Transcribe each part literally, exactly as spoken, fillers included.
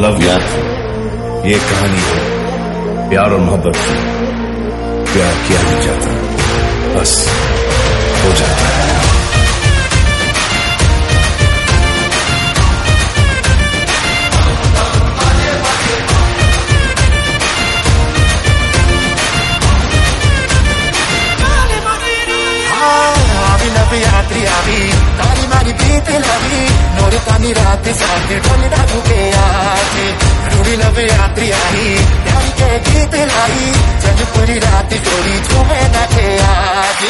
Love या ये कहानी है प्यार और मोहब्बत की। प्यार किया नहीं जाता, बस हो जाता है। यात्री तारी मारी बीते लवी नोर तानी रात साथ ढोल डाकू के आके रूड़ी लवे यात्री आई प्यारी के गीत लाई जब पूरी रात डोरी झूमे न के आके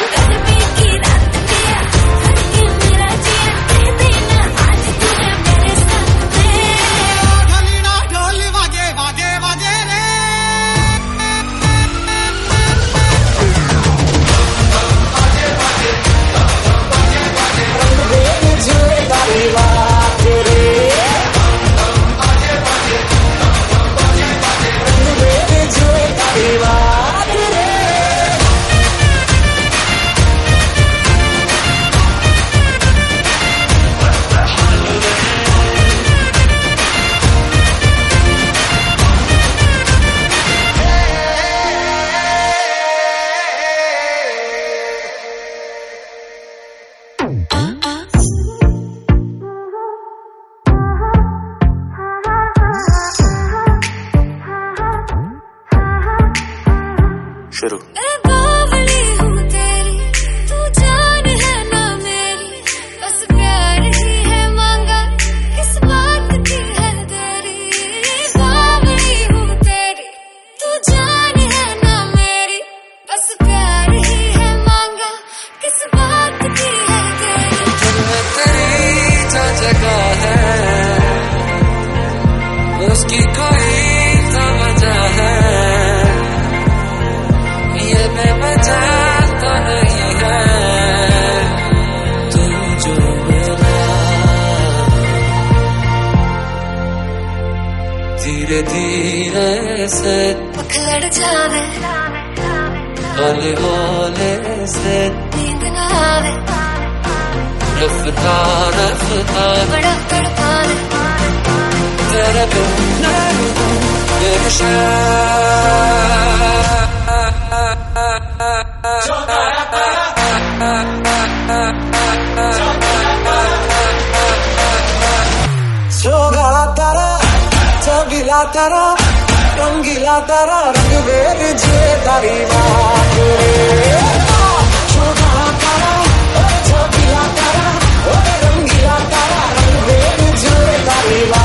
शुरू। बावली हूँ तेरी, तू जान है ना मेरी, बस प्यार ही है मांगा, किस बात की है देरी। बावली हूँ तेरी, तू जान है ना मेरी, बस प्यार ही है मांगा, किस बात की है देरी। दिल में तेरी जो जगह है, उसकी कोई तो वजह है। ये बेवजह तो नहीं है, तू जो मेरा धीरे धीरे से पकड़ जावे, हौले हौले से नींद न आवे, रफ्ता रफ्ता बड़ा तड़पावे, तेरे बिना मेरे सोगा तारा चबीला तारा रंगीला तारा रंग वेद जे तारी बात रे। सोगा तारा चबीला तारा रंगीला तारा रंग वेद जे तारी बात।